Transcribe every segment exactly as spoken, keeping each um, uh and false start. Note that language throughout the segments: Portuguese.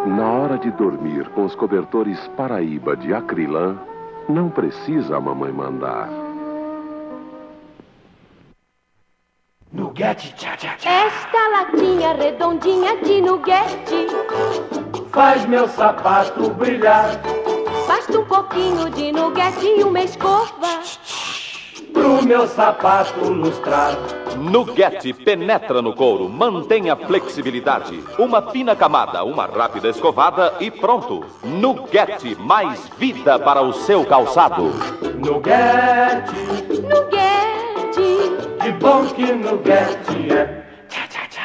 Na hora de dormir com os cobertores Paraíba de acrilã, não precisa a mamãe mandar. Nuguete, tchá, tchá, tchá. Esta latinha redondinha de nuguete faz meu sapato brilhar. Basta um pouquinho de nuguete e uma escova pro meu sapato lustrar. Nuguete penetra no couro, mantém a flexibilidade. Uma fina camada, uma rápida escovada e pronto. Nuguete, mais vida para o seu calçado. Nuguete, nuguete, que bom que nuguete é. Tchá, tchá, tchá.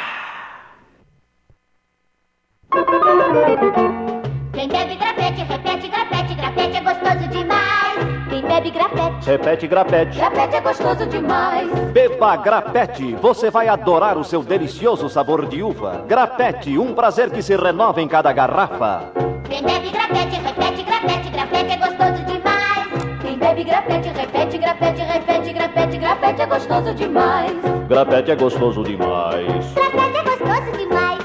Quem bebe grapete, repete grapete, grapete é gostoso demais. Quem bebe grapete, repete grapete, grapete é gostoso demais. Beba grapete, você vai adorar o seu delicioso sabor de uva. Grapete, um prazer que se renova em cada garrafa. Quem bebe grapete, repete grapete, grapete é gostoso demais. Quem bebe grapete, repete grapete, repete grapete, grapete é gostoso demais. Grapete é gostoso demais. Grapete é gostoso demais.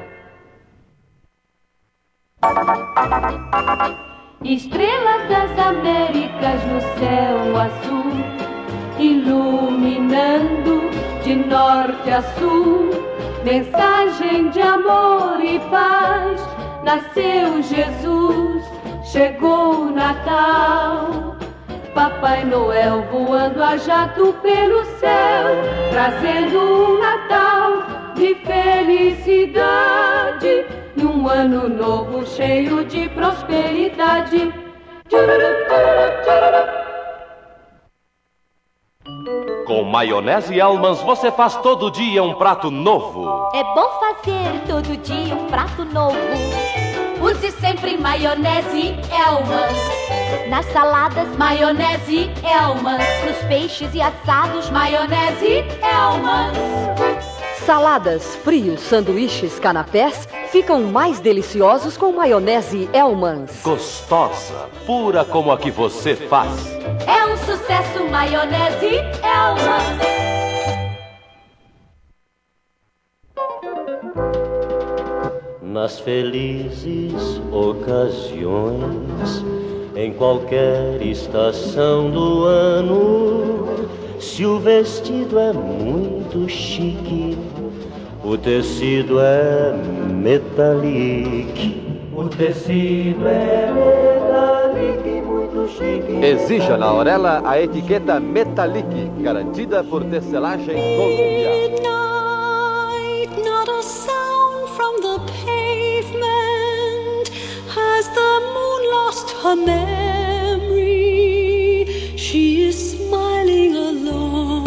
Estrelas das Américas no céu azul, iluminando de norte a sul. Mensagem de amor e paz. Nasceu Jesus, chegou o Natal. Papai Noel voando a jato pelo céu, trazendo um Natal de felicidade e um ano novo cheio de prosperidade. Com maionese Hellmann's você faz todo dia um prato novo. É bom fazer todo dia um prato novo. Use sempre maionese Hellmann's. Nas saladas, maionese Hellmann's. Nos peixes e assados, maionese Hellmann's. Saladas, frios, sanduíches, canapés ficam mais deliciosos com maionese Hellmann's. Gostosa, pura como a que você faz. É um sucesso maionese Hellmann's. Nas felizes ocasiões, em qualquer estação do ano, se o vestido é muito chique, o tecido é metallic. O tecido é metallic, muito chique. Exija na Aurela a etiqueta Metallic, garantida por tecelagem Columbia. Midnight, not a sound from the pavement. Has the moon lost her memory? She is smiling alone.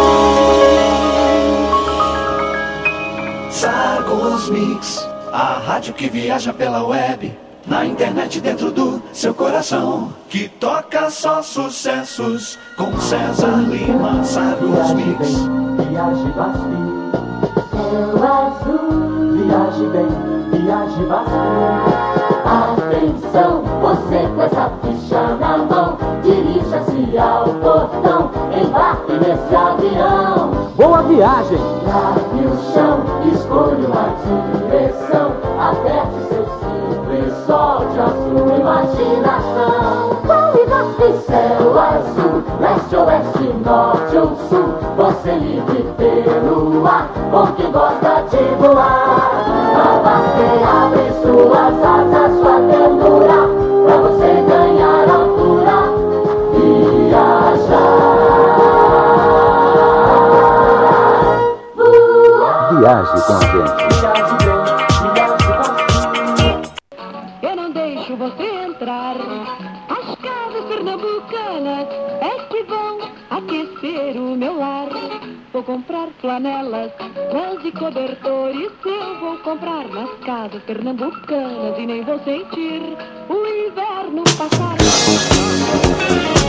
Sagos Mix, a rádio que viaja pela web, na internet dentro do seu coração, que toca só sucessos com César Lima. Sagos Mix. Viaje bastante, céu azul. Viaje bem, viaje bastante. Atenção, você com essa ficha na mão, dirija-se ao portão, embarque nesse avião. Boa viagem! Largue o chão, escolha uma direção, aperte seu cinto e solte a sua imaginação. Qual e goste? Céu azul, leste, oeste, norte ou sul, você livre pelo ar, com quem gosta de voar. Abarque, abre suas asas, sua ternura, pra você ganhar altura, viajar. Viaje com a gente. Eu não deixo você entrar. As casas pernambucanas é que vão aquecer o meu lar. Vou comprar flanelas, lãs e cobertores. Eu vou comprar nas casas pernambucanas e nem vou sentir o inverno passar.